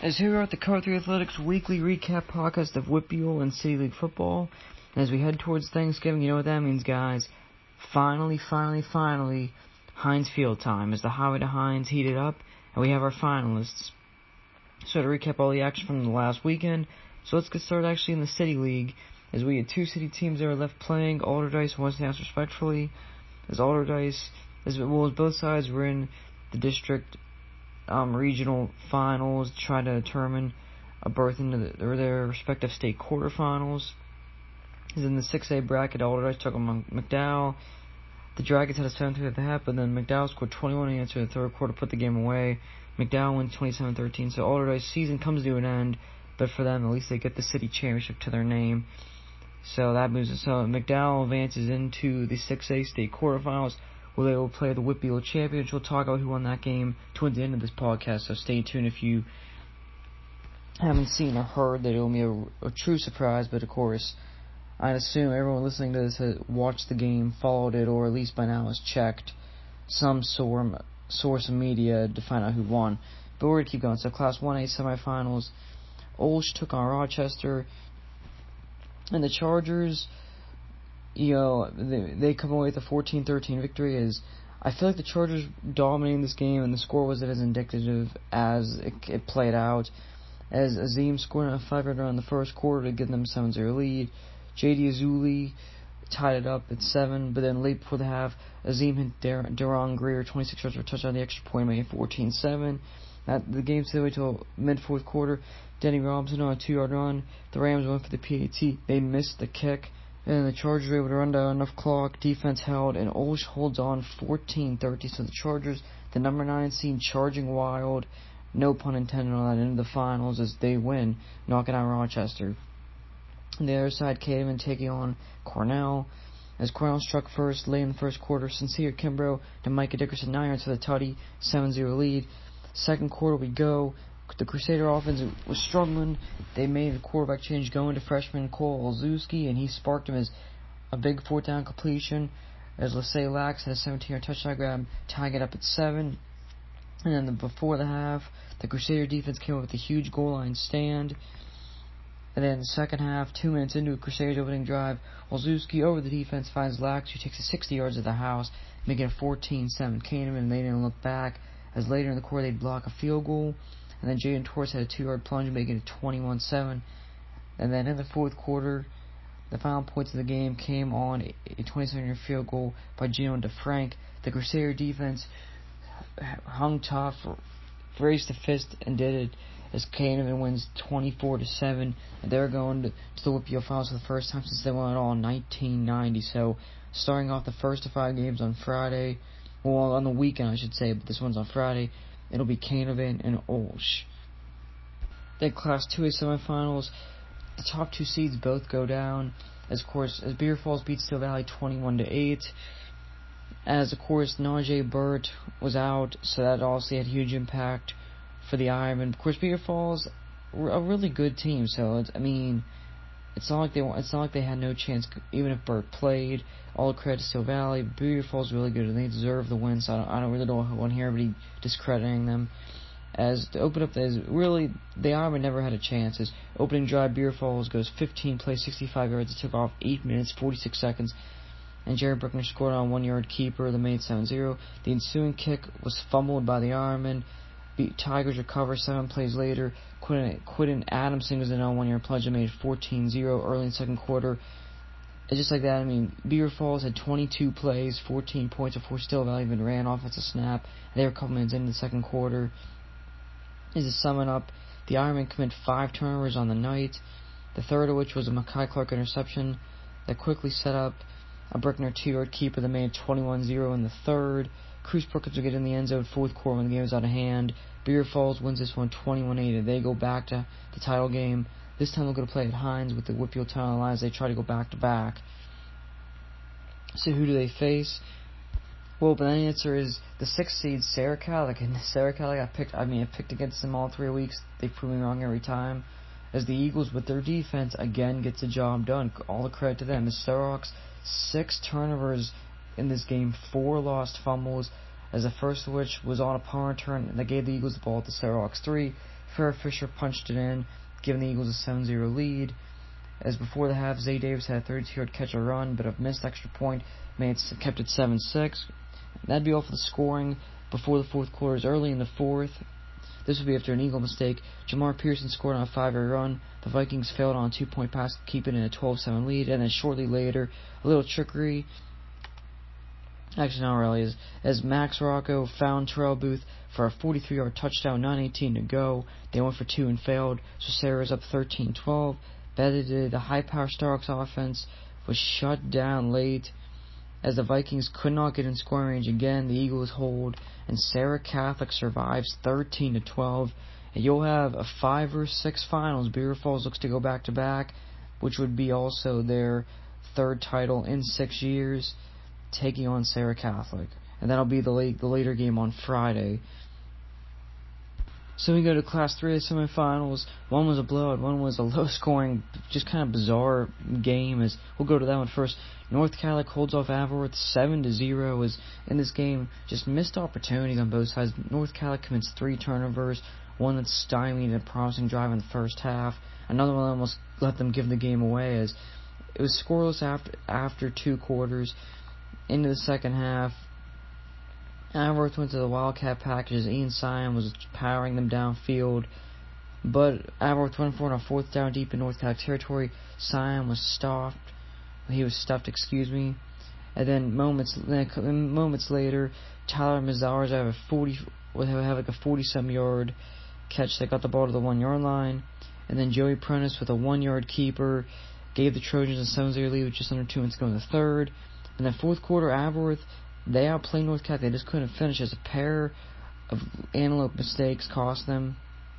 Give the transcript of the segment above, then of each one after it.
As here at the Cover 3 Athletics weekly recap podcast of WPIAL and City League football. As we head towards Thanksgiving, you know what that means, guys. Finally, Heinz Field time. As the highway to Heinz heated up, and we have our finalists. So to recap all the action from the last weekend, so let's get started actually in the City League, as we had two city teams that were left playing, Allderdice and Westinghouse respectively. As Allderdice, as well as both sides were in the district regional finals, trying to determine a berth into their respective state quarterfinals. As in the 6A bracket, Allderdice took on McDowell. The Dragons had a 7-3 at the half, but then McDowell scored 21 in the third quarter, put the game away. McDowell wins 27-13, so Allderdice's season comes to an end, but for them, at least they get the city championship to their name. So that moves us. So McDowell advances into the 6A state quarterfinals, where they will play the WPIAL champions. We'll talk about who won that game towards the end of this podcast, so stay tuned if you haven't seen or heard that it will be a true surprise, but of course, I'd assume everyone listening to this has watched the game, followed it, or at least by now has checked some source of media to find out who won. But we're going to keep going. So Class 1A semifinals, Olsh took on Rochester, and the Chargers, they come away with a 14-13 victory. As I feel like the Chargers dominating this game, and the score wasn't as indicative as it played out, as Azim scored a 5-yard run in the first quarter to give them a 7-0 lead. J.D. Azuli tied it up at 7, but then late before the half, Azim hit Deron Greer 26 yards for a touchdown, the extra point made 14-7. The game stayed away till mid-fourth quarter. Denny Robinson on a 2-yard run. The Rams went for the PAT. They missed the kick, and the Chargers were able to run down enough clock. Defense held, and Olsh holds on 14-30. So the Chargers, the number 9 seed, charging wild, no pun intended on that, into the finals as they win, knocking out Rochester. On the other side, Caveman taking on Cornell. As Cornell struck first late in the first quarter, Sincere Kimbrough to Micah Dickerson 9 yards for the tutty, 7-0 lead. Second quarter we go. The Crusader offense was struggling. They made a quarterback change going to freshman Cole Olszewski, and he sparked him as a big fourth down completion. As Lassay Lax had a 17-yard touchdown grab, tying it up at 7. And then before the half, the Crusader defense came up with a huge goal line stand. And then the second half, 2 minutes into a Crusaders opening drive, Olszewski over the defense finds Lax, who takes it 60 yards of the house, making it 14-7 Kahneman, and they didn't look back, as later in the quarter they'd block a field goal. And then Jaden Torres had a 2-yard plunge, making it 21-7. And then in the fourth quarter, the final points of the game came on a 27-yard field goal by Gino DeFrank. The Crusader defense hung tough, raised the fist, and did it, as Kahneman wins 24-7, and they're going to the WPIAL finals for the first time since they won it all in 1990. So, starting off the first of 5 games on Friday, well, on the weekend I should say, but this one's on Friday, it'll be Kahneman and Olsh. Then Class 2A semifinals, the top 2 seeds both go down, as Beaver Falls beats Steel Valley 21-8. As of course Najee Burt was out, so that also had huge impact for the Ironmen. Of course, Beaver Falls were a really good team, so it's not like they had no chance even if Burt played. All credit to Steel Valley. Beaver Falls really good, and they deserve the win. So I don't really want to hear everybody discrediting them. As to open up, as really the Ironmen never had a chance. As opening drive, Beaver Falls goes 15 plays, 65 yards. It took off 8 minutes, 46 seconds. And Jared Bruckner scored on a 1-yard keeper. They made 7-0. The ensuing kick was fumbled by the Ironmen. Tigers recover 7 plays later. Quinton Adamson was in on a 1-yard plunge and made 14-0 early in the second quarter. And just like that, Beaver Falls had 22 plays, 14 points before Steel Valley even ran offensive snap. They were a couple minutes into the second quarter. As to sum it up, the Ironmen committed 5 turnovers on the night, the third of which was a Mackay Clark interception that quickly set up a Bruckner 2-yard keeper that made 21-0 in the third. Cruz Perkins would get in the end zone fourth quarter when the game was out of hand. Beaver Falls wins this one 21-8, and they go back to the title game. This time they'll go to play at Heinz with the WPIAL title on the line as they try to go back-to-back. So who do they face? Well, but the answer is the 6th seed, Sarah Calic. And Sarah Calic, I picked against them all 3 weeks. They prove me wrong every time. As the Eagles, with their defense, again gets the job done. All the credit to them. As Seahawks, 6 turnovers in this game, 4 lost fumbles, as the first of which was on a punt return, and they gave the Eagles the ball at the Seahawks 3. Farrah Fisher punched it in, giving the Eagles a 7-0 lead. As before the half, Zay Davis had a 32-yard catch or run, but a missed extra point kept it 7-6. That'd be all for the scoring before the fourth quarter. Is early in the fourth. This would be after an Eagle mistake. Jamar Pearson scored on a 5-yard run. The Vikings failed on a 2-point pass to keep it in a 12-7 lead, and then shortly later, a little trickery. Actually, not really. As Max Rocco found Terrell Booth for a 43-yard touchdown, 9:18 to go. They went for two and failed, so Sarah's up 13-12. The high-power Starhawks offense was shut down late as the Vikings could not get in scoring range again. The Eagles hold, and Sarah Catholic survives 13-12. And you'll have a 5 or 6 finals. Beaver Falls looks to go back-to-back, which would be also their third title in 6 years, taking on Sarah Catholic. And that'll be the later game on Friday. So we go to Class 3 semifinals. One was a blowout, one was a low-scoring, just kind of bizarre game. As we'll go to that one first. North Catholic holds off Aberworth 7-0. As in this game, just missed opportunities on both sides. North Catholic commits 3 turnovers, one that stymied a promising drive in the first half. Another one almost let them give the game away, as it was scoreless after 2 quarters. Into the second half, Aberworth went to the Wildcat package. Ian Sion was powering them downfield, but Aberworth went for it on 4th down deep in North Catholic territory. Sion was stuffed. And then moments later, Tyler Mazzar's have like a 47-yard catch that got the ball to the 1-yard line, and then Joey Prentice with a 1-yard keeper gave the Trojans a 7-0 lead with just under 2 minutes to go in the third. And then fourth quarter, Aberworth, they outplayed North Catholic. They just couldn't finish, as a pair of antelope mistakes cost them.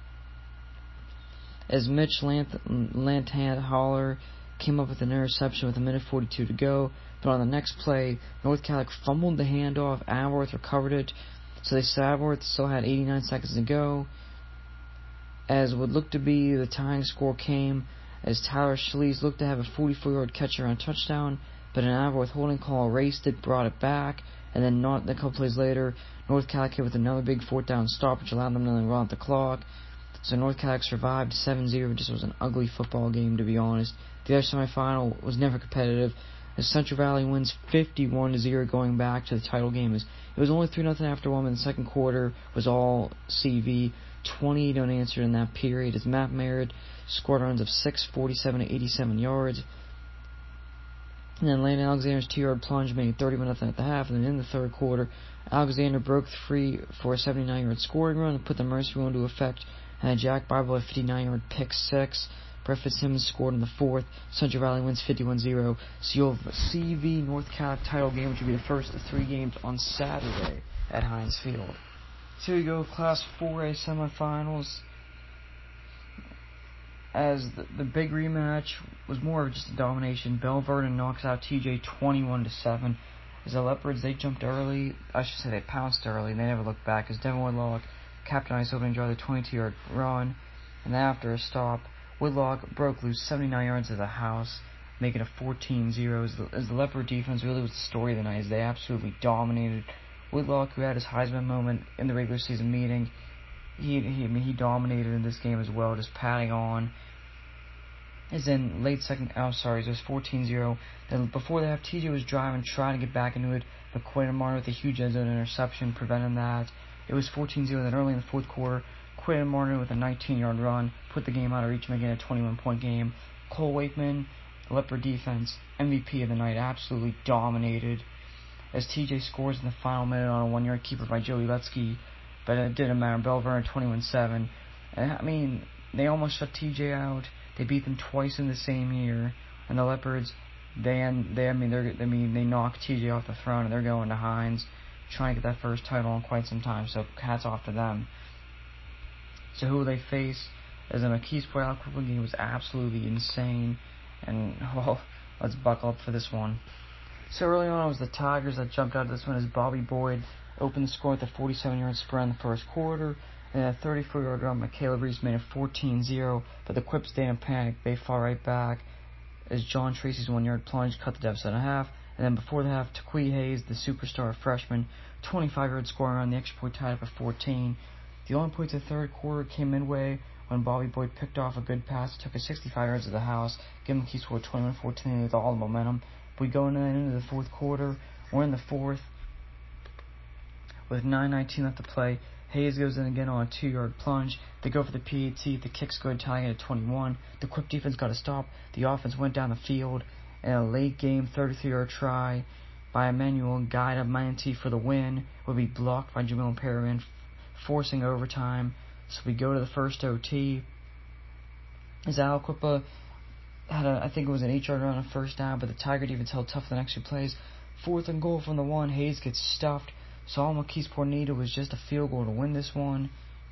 As Mitch Lantant-Holler came up with an interception with 1:42 to go, but on the next play, North Catholic fumbled the handoff. Aberworth recovered it, so Aberworth still had 89 seconds to go. As would look to be the tying score came, as Tyler Schlese looked to have a 44-yard catch around touchdown, but an Aberworth holding call erased it, brought it back, and then a couple plays later, North Catholic hit with another big 4th down stop, which allowed them to run out the clock. So North Catholic survived 7-0. It just was an ugly football game, to be honest. The other semifinal was never competitive, as Central Valley wins 51-0 going back to the title game. It was only 3-0 after one, and the second quarter was all CV. 28 unanswered in that period, as Matt Merritt scored runs of 6, 47, and 87 yards. And then Landon Alexander's 2-yard plunge made it 31-0 at the half. And then in the third quarter, Alexander broke free for a 79-yard scoring run and put the mercy rule into effect. And Jack Bible a 59-yard pick 6. Brett Fitzsimmons scored in the fourth. Central Valley wins 51-0. So you'll have a CV North Catholic title game, which will be the first of 3 games on Saturday at Heinz Field. So here we go, Class 4A semifinals. As the big rematch was more of just a domination. Bell Vernon knocks out TJ 21-7. As the Leopards, they jumped early. I should say they pounced early, and they never looked back. As Devin Woodlock capitalized opening drive, the 22-yard run, and then after a stop, Woodlock broke loose 79 yards of the house, making it 14-0. As the Leopard defense really was the story of the night, as they absolutely dominated. Woodlock, who had his Heisman moment in the regular season meeting, he dominated in this game as well, just padding on. As in late second, it was 14-0. Then before they have TJ was driving, trying to get back into it, but Quaden Martin with a huge end zone interception prevented that. It was 14-0. Then early in the fourth quarter, Quaden Martin with a 19-yard run put the game out of reach, making it a 21-point game. Cole Wakeman, Leopard defense, MVP of the night, absolutely dominated. As TJ scores in the final minute on a 1-yard keeper by Joey Letsky, but it didn't matter. Bell Vernon 21-7. I mean, they almost shut TJ out. They beat them twice in the same year, and the Leopards, they knocked TJ off the throne, and they're going to Heinz, trying to get that first title in quite some time. So hats off to them. So who will they face? As the McKeesport Cleveland game was absolutely insane, and well, let's buckle up for this one. So early on, it was the Tigers that jumped out of this one, as Bobby Boyd opened the score with a 47-yard sprint in the first quarter, and a 34-yard run by Caleb Reese made it 14-0, but the Quips didn't panic. They fought right back as John Tracy's 1-yard plunge cut the deficit in half, and then before the half, Taqui Hayes, the superstar freshman, 25-yard scoring run, the extra point tied up at 14. The only points of the third quarter came midway when Bobby Boyd picked off a good pass, took it 65 yards to the house, gave McKeesport 21-14 with all the momentum. We go into the fourth quarter. We're in the fourth with 9:19 left to play. Hayes goes in again on a 2-yard plunge. They go for the PAT. The kick's good, tying it at 21. The Quip defense got to stop. The offense went down the field. And a late game 33-yard try by Emmanuel Guida-Manti for the win would be blocked by Jamil Perriman, forcing overtime. So we go to the first OT. As Aliquippa had I think it was an 8-yard run on first down, but the Tiger defense held tough the next few plays. 4th and goal from the 1. Hayes gets stuffed. So all McKeesport needed was just a field goal to win this one.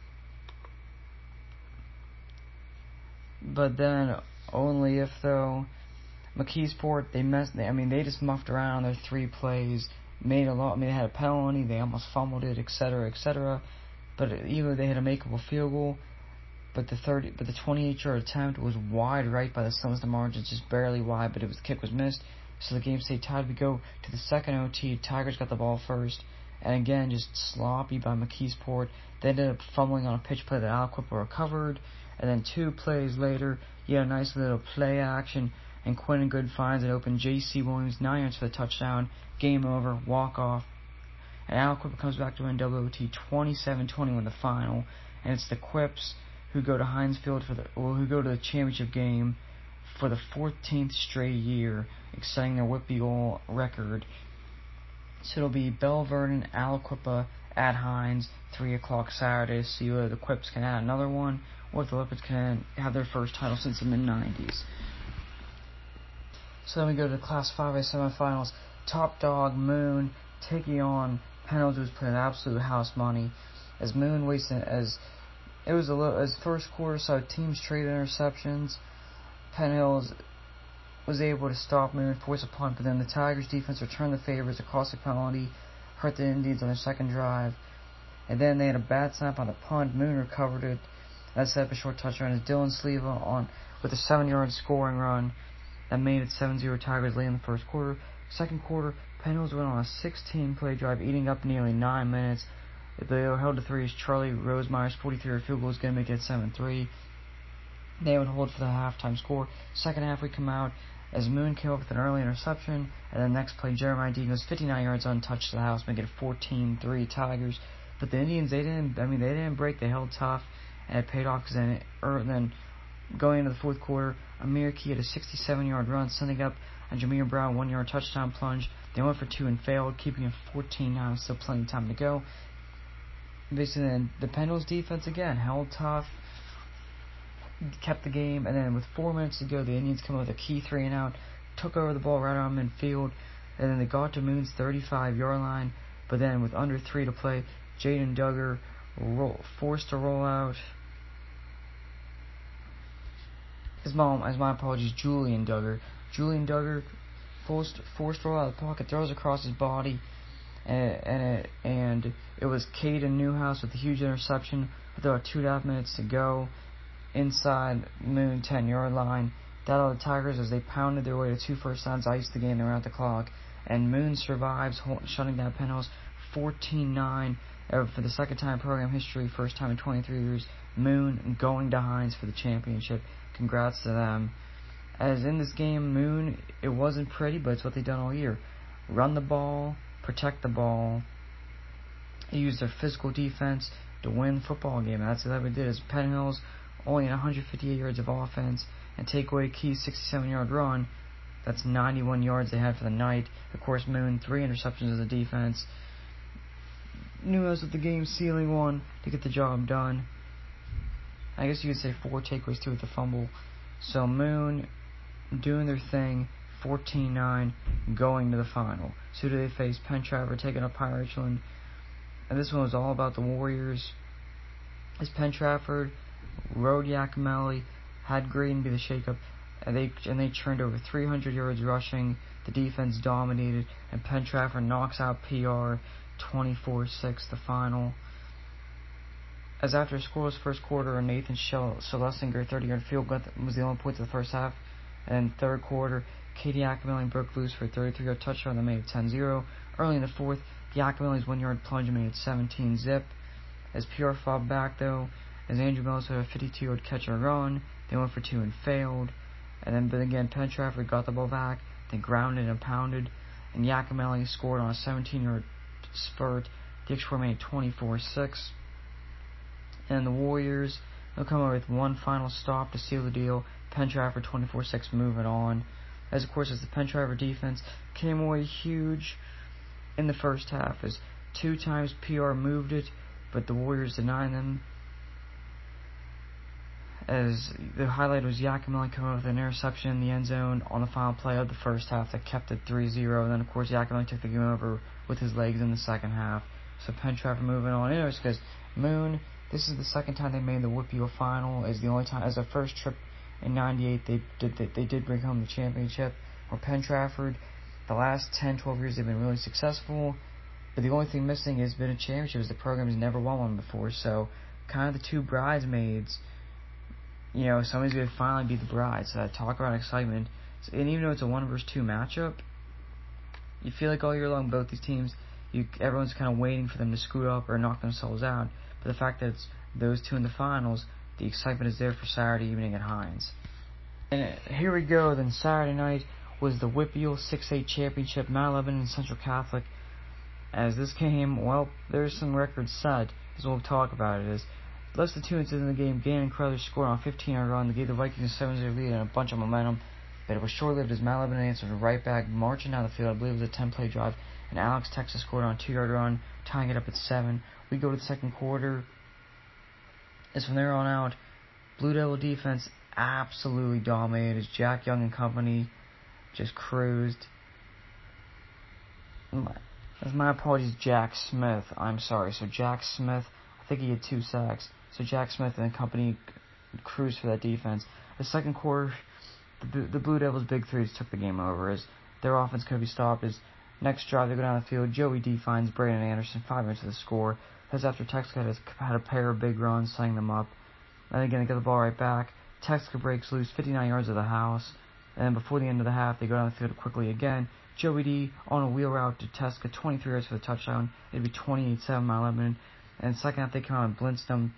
But then only if, though, McKeesport, they just muffed around their 3 plays, made a lot. They had a penalty, they almost fumbled it, etc., etc. But either they had a makeable field goal, but the 28-yard attempt was wide right by the Suns. The margin just barely wide, but the kick was missed. So the game stayed tied. We go to the second OT. Tigers got the ball first, and again just sloppy by McKeesport. They ended up fumbling on a pitch play that Aliquippa recovered, and then 2 plays later, you had a nice little play action. And Quentin Good finds an open J.C. Williams, 9 yards for the touchdown. Game over, walk off. And Aliquippa comes back to win WOT 27-21 the final. And it's the Quips who go to Heinz Field who go to the championship game for the 14th straight year, extending their Whitby goal record. So it'll be Belle Vernon, Aliquippa at Heinz, 3 o'clock Saturday. So either the Quips can add another one, or the Lipids can have their first title since the mid-90s. So then we go to the Class 5A semifinals. Top dog Moon taking on Penn Hills, who's playing absolute house money. As Moon wasted as first quarter saw teams trade interceptions. Penn Hills was able to stop Moon, force a punt, but then the Tigers defense returned the favors. A costly penalty hurt the Indians on their second drive, and then they had a bad snap on the punt. Moon recovered it. That set up a short touchdown as Dylan Sleva on with a 7-yard scoring run. That made it 7-0 Tigers late in the first quarter. Second quarter, Penn Hills went on a 16-play drive, eating up nearly 9 minutes. They held to 3 as Charlie Rosemeyer's 43-yard field goal was going to make it 7-3. They would hold for the halftime score. Second half, we come out as Moon came up with an early interception, and then next play, Jeremiah Dean goes 59 yards untouched to the house, making it 14-3 Tigers. But the Indians, they didn't break. They held tough, and it paid off because then going into the fourth quarter, Amir Key had a 67-yard run, sending up a Jameer Brown 1-yard touchdown plunge. They went for 2 and failed, keeping it 14-9, still plenty of time to go. Basically, then the Penn Hills defense again held tough, kept the game, and then with 4 minutes to go, the Indians come up with a key 3-and-out, took over the ball right on midfield, and then they got to Moon's 35-yard line, but then with under 3 to play, Jaden Duggar forced a rollout. My apologies, Julian Duggar. Julian Duggar forced roll out of the pocket, throws across his body, and it was Caden Newhouse with a huge interception with about 2.5 minutes to go inside Moon 10-yard line. That allowed the Tigers as they pounded their way to 2 first downs, iced the game, they ran out the clock, and Moon survives, shutting down Penn Hills 14-9 for the second time in program history, first time in 23 years. Moon going to Heinz for the championship. Congrats to them. As in this game, Moon, it wasn't pretty, but it's what they've done all year. Run the ball, protect the ball. They used their physical defense to win the football game. That's what they did. As Penn Hills only had 158 yards of offense and take away Key's 67-yard run. That's 91 yards they had for the night. Of course, Moon, 3 interceptions as a defense. Newhouse with the game-sealing one to get the job done. I guess you could say 4 takeaways too with the fumble. So Moon doing their thing, 14-9, going to the final. So do they face Penn Trafford taking up High Richland. And this one was all about the Warriors. As Penn Trafford rode Yakimelli, had Graydon be the shakeup, and they turned over 300 yards rushing. The defense dominated, and Penn Trafford knocks out PR 24-6 the final. As after a scoreless first quarter, Nathan Schlesinger 30-yard field goal was the only point of the first half. And third quarter, Katie Yakimelli broke loose for a 33-yard touchdown that made it 10-0. Early in the fourth, Yakimelli's 1-yard plunge made it 17-zip. As PR fought back though, as Andrew Mills had a 52-yard catch and run. They went for 2 and failed. But again, Penn Trafford got the ball back, then grounded and pounded, and Yakimelli scored on a 17-yard spurt. The extra point made 24-6. And the Warriors, they'll come away with one final stop to seal the deal. Penn Trafford 24-6 moving on. As the Penn Trafford defense came away huge in the first half, as 2 times PR moved it, but the Warriors denied them. As the highlight was Yakimelli coming up with an interception in the end zone on the final play of the first half that kept it 3-0. And then, of course, Yakimelli took the game over with his legs in the second half. So Penn Trafford moving on. Anyways, because Moon, this is the second time they made the WPIAL final. As their first trip in '98, they did bring home the championship. Or Penn Trafford, the last 10-12 years they've been really successful. But the only thing missing has been a championship, as the program has never won one before. So kind of the two bridesmaids. Somebody's going to finally be the bride. So talk about excitement. And even though it's a 1 versus 2 matchup, you feel like all year long both these teams, everyone's kind of waiting for them to scoot up or knock themselves out. But the fact that it's those two in the finals, the excitement is there for Saturday evening at Heinz. And here we go. Then Saturday night was the WPIAL 6A championship, Mount Lebanon and Central Catholic. As this game, there's some records set, as we'll talk about it. Less than 2 minutes into the game, Gannon Crothers scored on a 15-yard run. They gave the Vikings a 7-0 lead and a bunch of momentum, but it was short-lived as Mount Lebanon answered right back, marching down the field. I believe it was a 10-play drive, and Alex Texas scored on a 2-yard run, tying it up at 7. We go to the second quarter. As from there on out, Blue Devil defense absolutely dominated as Jack Young and company just cruised. My apologies, Jack Smith. I'm sorry. So Jack Smith, I think he had 2 sacks. So Jack Smith and company cruised for that defense. The second quarter, the Blue Devils' big threes took the game over as their offense couldn't be stopped. As next drive, they go down the field. Joey D finds Brandon Anderson 5 minutes of the score. That's after Texas had a pair of big runs, setting them up. And again, they get the ball right back. Texas breaks loose 59 yards of the house. And then before the end of the half, they go down the field quickly again. Joey D on a wheel route to Texas, 23 yards for the touchdown. It'd be 28-7 Mount Lebanon. And second half, they come out and blitzed them.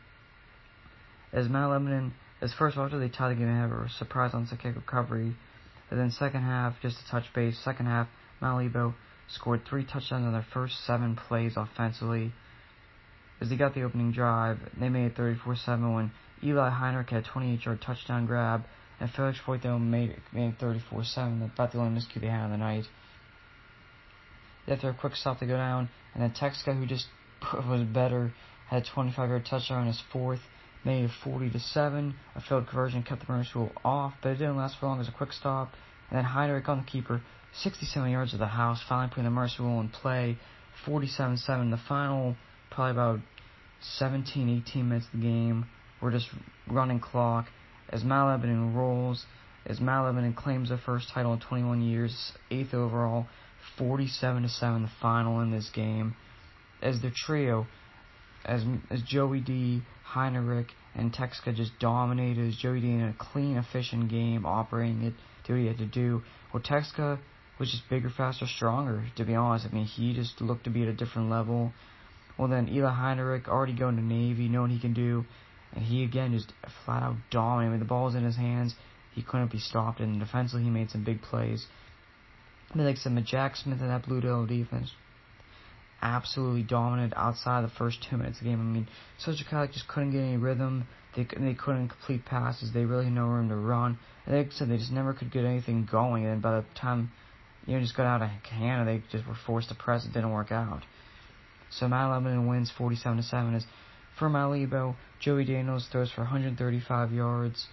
As Mount Lebanon, after they tied the game, they have a surprise on the kick recovery. And then second half, just to touch base, second half, Mount Lebo scored 3 touchdowns on their first 7 plays offensively. As they got the opening drive, they made it 34-7 when Eli Heinrich had a 28-yard touchdown grab, and Felix Foyto made it 34-7, about the only miscue they had on the night. After a quick stop, they go down, and then Texas, who just was better, had a 25-yard touchdown on his 4th, made it 40-7. A failed conversion kept the Mercy Rule off, but it didn't last for long as a quick stop. And then Heinrich on the keeper, 67 yards of the house, finally putting the Mercy Rule in play, 47-7. The final, probably about 17, 18 minutes of the game, we're just running clock as Mount Lebanon rolls, as Mount Lebanon claims their first title in 21 years, 8th overall, 47-7 the final in this game. As their trio, as Joey D, Heinrich, and Texka just dominated, as Joey D in a clean, efficient game, operating it, did what he had to do. Well, Texka was just bigger, faster, stronger, to be honest. I mean, he just looked to be at a different level. Well, then Eli Heinrich, already going to Navy, knowing he can do, and he again just flat out dominated. I mean, the ball was in his hands, he couldn't be stopped, and defensively he made some big plays. I mean, like I said, Jack Smith and that Blue Devil defense absolutely dominant outside the first 2 minutes of the game. I mean, Central Catholic just couldn't get any rhythm. They couldn't complete passes. They really had no room to run. And like I said, they just never could get anything going. And by the time just got out of hand, they just were forced to press. It didn't work out. So Mount Lebanon wins 47-7. As for Mount Lebo, Joey Daniels throws for 135 yards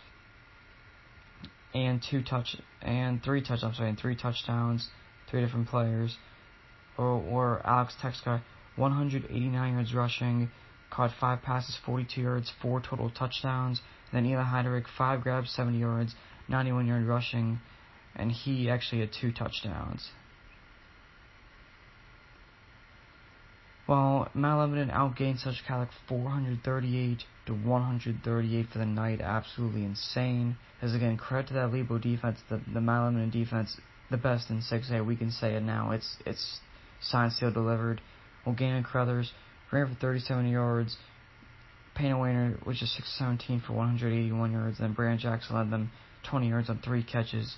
and 3 touchdowns, 3 different players. Or Alex Texka, 189 yards rushing, caught 5 passes, 42 yards, 4 total touchdowns. And then Eli Heinrich, 5 grabs, 70 yards, 91 yard rushing, and he actually had 2 touchdowns. While Mount Lebanon outgained Central Catholic 438-138 for the night, absolutely insane. As again, credit to that Lebo defense, the Mount Lebanon defense, the best in 6A. We can say it now. It's signed, sealed, delivered. Well, Gannon Crothers ran for 37 yards, Payne Wainer was just 6-17 for 181 yards, and then Brandon Jackson led them 20 yards on 3 catches.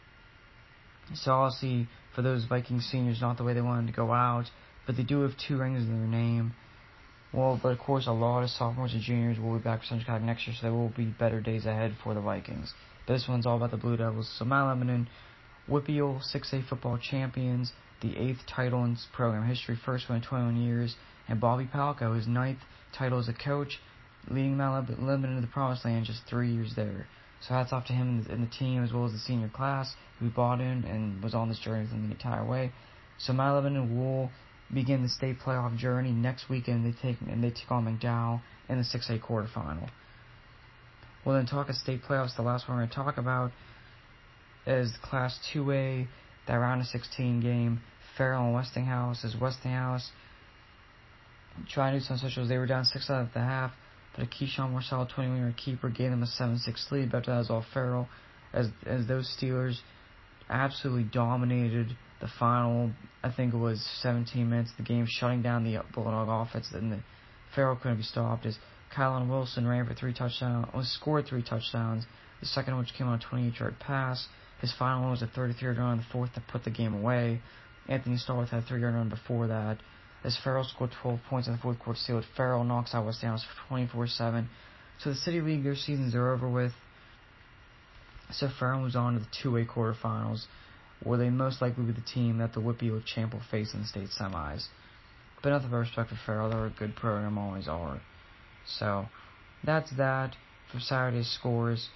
So obviously, for those Vikings seniors, not the way they wanted to go out, but they do have 2 rings in their name. Well, but of course, a lot of sophomores and juniors will be back for Central Catholic next year, so there will be better days ahead for the Vikings. But this one's all about the Blue Devils. So Mount Lebanon, WPIAL 6A football champions, the 8th title in program history, first one in 21 years, and Bobby Palco, his 9th title as a coach, leading Mount Lebanon to the promised land, just 3 years there. So hats off to him and the team, as well as the senior class who bought in and was on this journey with them the entire way. So Mount Lebanon will begin the state playoff journey next weekend. They take on McDowell in the 6A quarterfinal. Well, then talk of state playoffs. The last one we're going to talk about is Class 2A, that round of 16 game. Farrell and Westinghouse. As Westinghouse trying to do some socials, they were down 6 at the half, but a Keyshawn Marcel 21-yard keeper gave them a 7-6 lead. But that was all Farrell, as those Steelers absolutely dominated the final, I think it was 17 minutes of the game, shutting down the Bulldog offense, and the Farrell couldn't be stopped as Kylan Wilson ran for 3 touchdowns, scored 3 touchdowns, the second one which came on a 28-yard pass. His final one was a 33-yard run, the fourth to put the game away. Anthony Stallworth had a 3-yard run before that, as Farrell scored 12 points in the fourth quarter sealed. Farrell knocks out Westinghouse for 24-7. So the City League, their seasons are over with. So Farrell moves on to the 2A quarterfinals, where they most likely be the team that the WPIAL champ will face in the state semis. But nothing but respect for Farrell. They're a good program, always are. So that's that for Saturday's scores.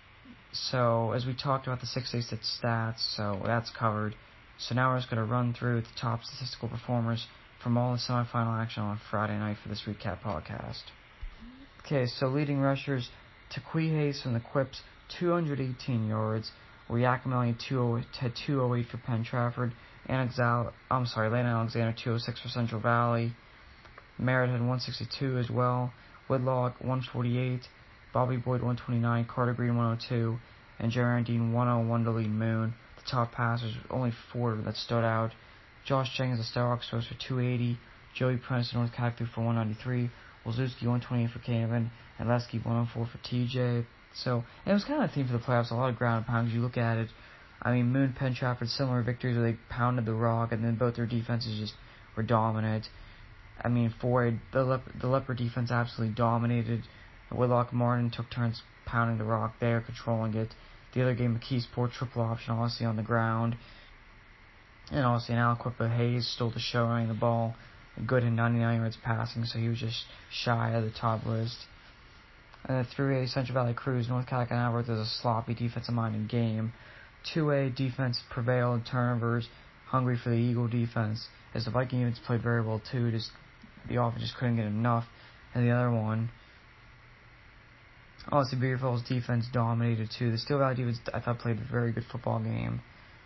So as we talked about the 6A stats, so that's covered. So now we're just going to run through the top statistical performers from all the semifinal action on Friday night for this recap podcast. Okay, so leading rushers, Taqui Hayes from the Quips, 218 yards. Yakimelli had 208 for Penn Trafford. Landon Alexander 206 for Central Valley. Merritt had 162 as well. Whitlock 148. Bobby Boyd 129. Carter Green 102. And Jerry Dean 101 to lead Moon. The top passers, only 4 that stood out. Josh Jenkins of Starhawks throws for 280. Joey Prentice of North Catholic for 193. Wolzewski 128 for Canevin. And Lesky 104 for TJ. So, and it was kind of a theme for the playoffs, a lot of ground and pound. You look at it, I mean, Moon, Penn Trafford, similar victories where they pounded the rock, and then both their defenses just were dominant. I mean, Ford, the Leopard defense absolutely dominated. Whitlock Martin took turns pounding the rock there, controlling it. The other game, McKeesport, triple option, obviously on the ground. And obviously in Aliquippa, Hayes stole the show running the ball. Good in 99 yards passing, so he was just shy of the top list. And the 3A Central Valley Crews, North Catholic and Alvarez, is a sloppy defensive-minded game. 2A defense prevailed, turnovers, hungry for the Eagle defense, as the Viking units played very well too, just the offense just couldn't get enough. And the other one, obviously Beaver Falls defense dominated too. The Steel Valley defense, I thought, played a very good football game.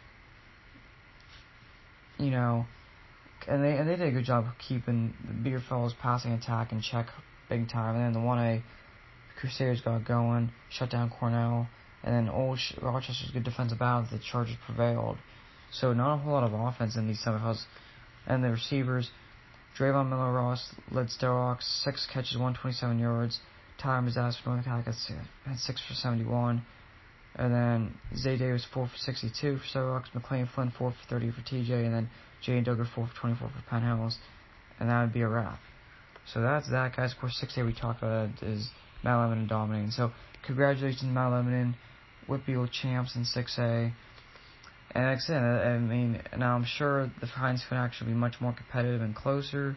You know, and they did a good job of keeping the Beaver Falls passing attack in check big time. And then the 1A, Crusaders got going, shut down Cornell, and then Old Rochester's good defensive balance, the Chargers prevailed. So not a whole lot of offense in these semifinals. And the receivers, Drayvon Miller-Ross led Starhawks, 6 catches, 127 yards. Tyler Mazzaz for Northern Catholic had 6 for 71. And then Zay Davis 4 for 62 for Starhawks, McLean Flynn 4 for 30 for TJ, and then Jay Duggar 4 for 24 for Penn Hills. And that would be a wrap. So that's that, guys. Of course, 6A we talked about is Mount Lebanon dominating. So congratulations, Mount Lebanon, WPIAL champs in 6A. And like I said, I mean, now I'm sure the Heinz Field action will be much more competitive and closer.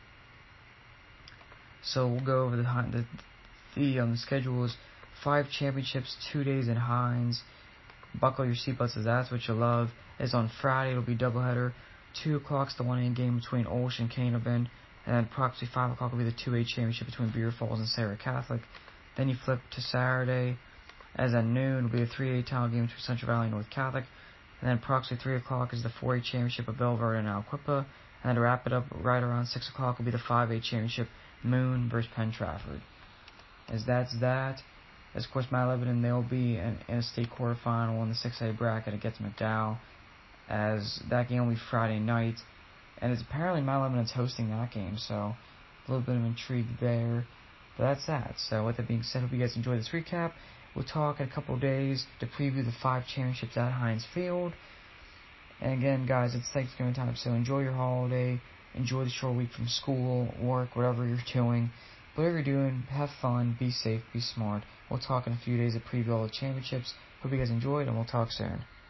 So we'll go over the schedule is 5 championships, 2 days in Heinz. Buckle your seatbelts, as that's what you love. Is on Friday, it'll be doubleheader. 2 o'clock's the 1A game between Olsh and Canevin. And then approximately 5 o'clock will be the 2A championship between Beaver Falls and Sarah Catholic. Then you flip to Saturday, as at noon will be a 3A title game between Central Valley and North Catholic. And then approximately 3 o'clock is the 4A championship of Belverde and Aliquippa. And then to wrap it up, right around 6 o'clock will be the 5A championship, Moon versus Penn Trafford. As that's that. As of course, Mount Lebanon, they'll be in a state quarterfinal in the 6A bracket against McDowell, as that game will be Friday night. And it's apparently Mount Lebanon's hosting that game, so a little bit of intrigue there. But that's that. So with that being said, hope you guys enjoyed this recap. We'll talk in a couple of days to preview the 5 championships at Heinz Field. And again, guys, it's Thanksgiving time, so enjoy your holiday. Enjoy the short week from school, work, whatever you're doing. Whatever you're doing, have fun, be safe, be smart. We'll talk in a few days to preview all the championships. Hope you guys enjoyed, and we'll talk soon.